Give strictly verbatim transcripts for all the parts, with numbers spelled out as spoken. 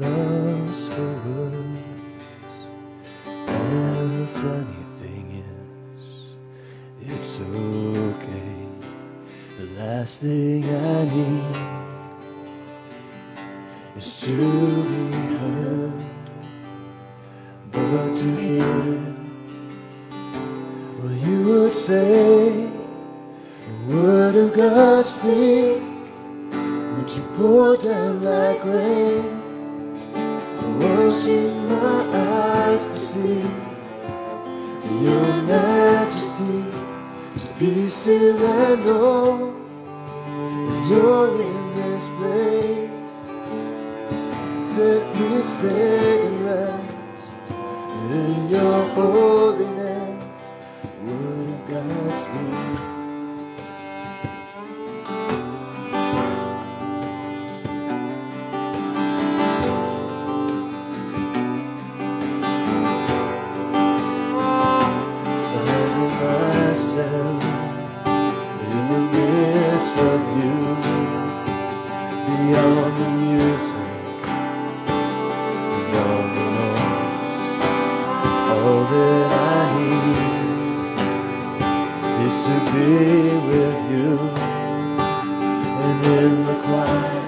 lost for words. And the funny thing is, it's okay. The last thing I need is to be heard, but to hear what you would say. The word of God speak. Would you pour down like rain, washing my eyes to see your majesty, to be still and know that you're in this place. Let me stay and rest in your holiness. Word of God speak. Beyond the music, beyond the noise, all that I need is to be with you. And in the quiet,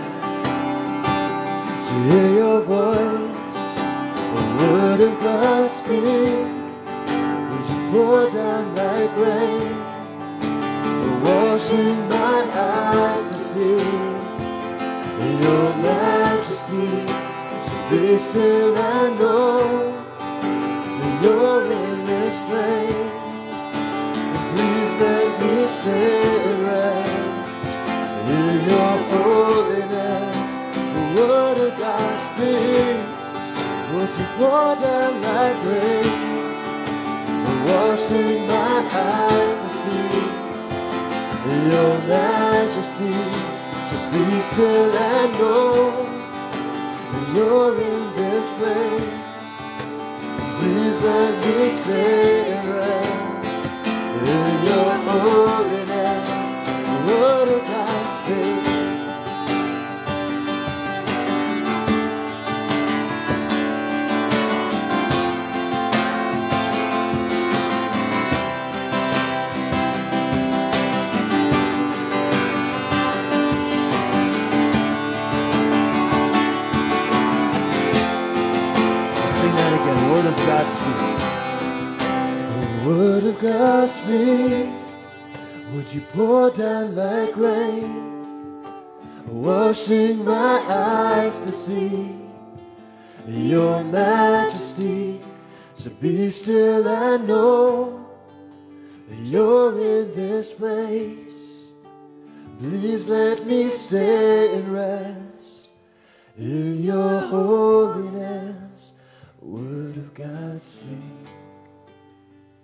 to hear your voice, the word of God speak. Would you pour down like rain, washing my eyes to see your majesty, to be still and know that you're in this place. And please let me stay and rest in your holiness. The word of God speak. Would you pour down like rain, washing my eyes to see your majesty, to be still and know that you're in this place. Please let me stay and rest in your holiness. The word of God speak. Word of God speak. The word of God speak. Would you pour down like rain, washing my eyes to see your majesty, to be still and know that you're in this place. Please let me stay and rest in your holiness. Word of God.